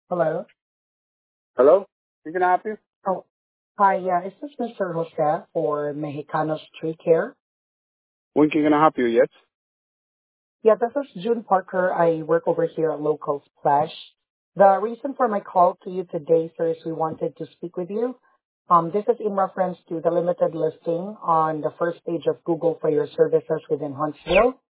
Hello. Hello? You can I help you? Oh, hi. Yeah, is this Mr. Jose for Mexicano Street Care? When can I help you? Yes. Yeah, this is June Parker. I work over here at Local Splash. The reason for my call to you today, sir, is we wanted to speak with you. This is in reference to the limited listing on the first page of Google for your services within Huntsville.